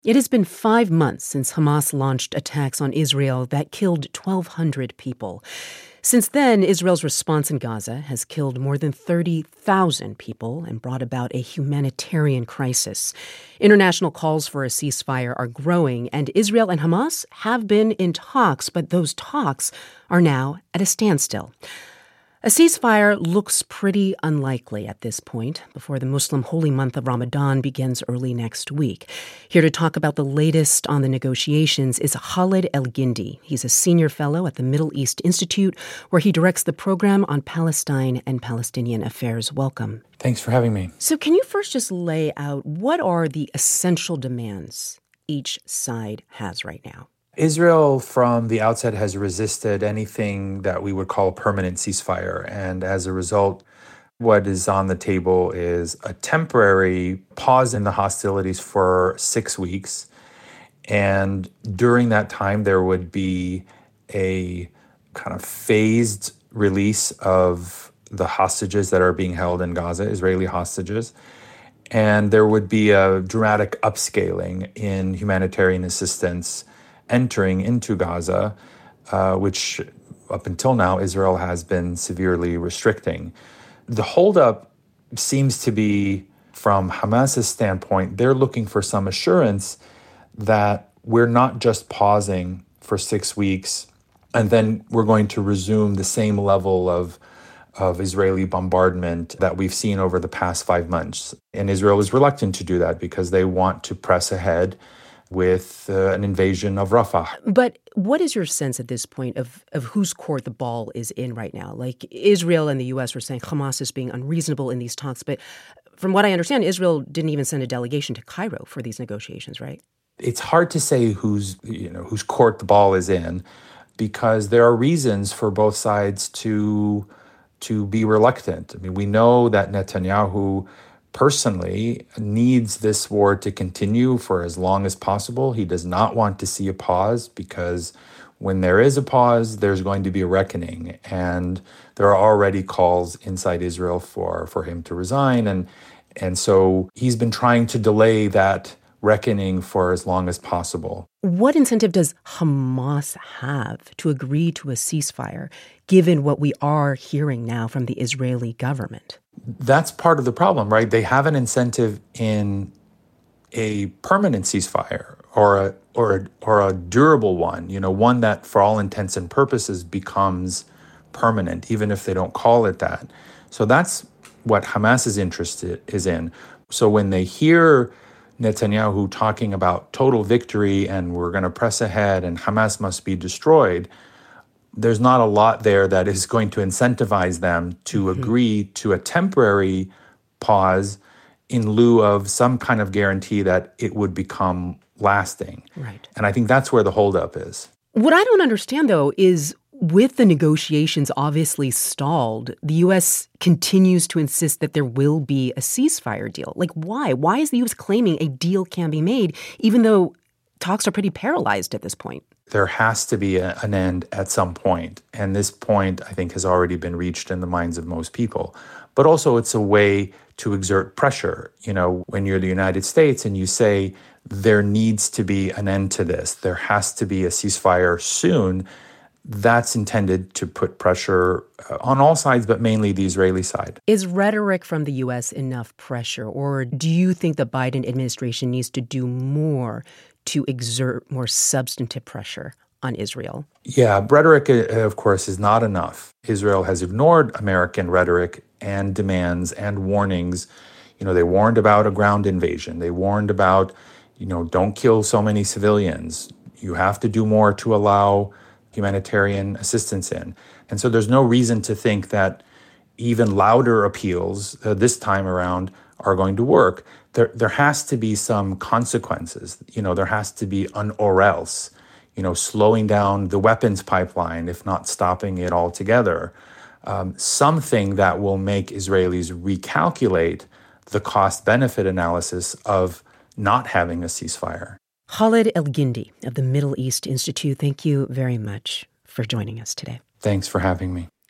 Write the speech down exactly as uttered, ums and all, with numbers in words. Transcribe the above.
It has been five months since Hamas launched attacks on Israel that killed twelve hundred people. Since then, Israel's response in Gaza has killed more than thirty thousand people and brought about a humanitarian crisis. International calls for a ceasefire are growing, and Israel and Hamas have been in talks, but those talks are now at a standstill. A ceasefire looks pretty unlikely at this point, before the Muslim holy month of Ramadan begins early next week. Here to talk about the latest on the negotiations is Khalid Elgindy. He's a senior fellow at the Middle East Institute, where he directs the program on Palestine and Palestinian affairs. Welcome. Thanks for having me. So can you first just lay out what are the essential demands each side has right now? Israel, from the outset, has resisted anything that we would call a permanent ceasefire. And as a result, what is on the table is a temporary pause in the hostilities for six weeks. And during that time, there would be a kind of phased release of the hostages that are being held in Gaza, Israeli hostages. And there would be a dramatic upscaling in humanitarian assistance entering into Gaza, uh, which up until now, Israel has been severely restricting. The holdup seems to be, from Hamas's standpoint, they're looking for some assurance that we're not just pausing for six weeks and then we're going to resume the same level of of Israeli bombardment that we've seen over the past five months. And Israel is reluctant to do that because they want to press ahead with uh, an invasion of Rafah. But what is your sense at this point of, of whose court the ball is in right now? Like, Israel and the U S are saying Hamas is being unreasonable in these talks, but from what I understand, Israel didn't even send a delegation to Cairo for these negotiations, right? It's hard to say whose, you know, whose court the ball is in, because there are reasons for both sides to, to be reluctant. I mean, we know that Netanyahu personally needs this war to continue for as long as possible. He does not want to see a pause, because when there is a pause, there's going to be a reckoning. And there are already calls inside Israel for, for him to resign. And, and so he's been trying to delay that reckoning for as long as possible. What incentive does Hamas have to agree to a ceasefire, given what we are hearing now from the Israeli government? That's part of the problem, right? They have an incentive in a permanent ceasefire or a or a, or a durable one, you know, one that for all intents and purposes becomes permanent, even if they don't call it that. So that's what Hamas's interest is in. So when they hear Netanyahu talking about total victory and we're going to press ahead and Hamas must be destroyed, there's not a lot there that is going to incentivize them to mm-hmm. agree to a temporary pause in lieu of some kind of guarantee that it would become lasting. Right. And I think that's where the holdup is. What I don't understand, though, is with the negotiations obviously stalled, the U S continues to insist that there will be a ceasefire deal. Like, why? Why is the U S claiming a deal can be made, even though talks are pretty paralyzed at this point? There has to be a, an end at some point. And this point, I think, has already been reached in the minds of most people. But also it's a way to exert pressure. You know, when you're the United States and you say there needs to be an end to this, there has to be a ceasefire soon, that's intended to put pressure on all sides, but mainly the Israeli side. Is rhetoric from the U S enough pressure, or do you think the Biden administration needs to do more to exert more substantive pressure on Israel? Yeah, rhetoric, of course, is not enough. Israel has ignored American rhetoric and demands and warnings. You know, they warned about a ground invasion. They warned about, you know, don't kill so many civilians. You have to do more to allow humanitarian assistance in. And so there's no reason to think that even louder appeals uh, this time around are going to work. There there has to be some consequences. You know, there has to be an or else, you know, slowing down the weapons pipeline, if not stopping it altogether. Um, something that will make Israelis recalculate the cost-benefit analysis of not having a ceasefire. Khalid Elgindy of the Middle East Institute, thank you very much for joining us today. Thanks for having me.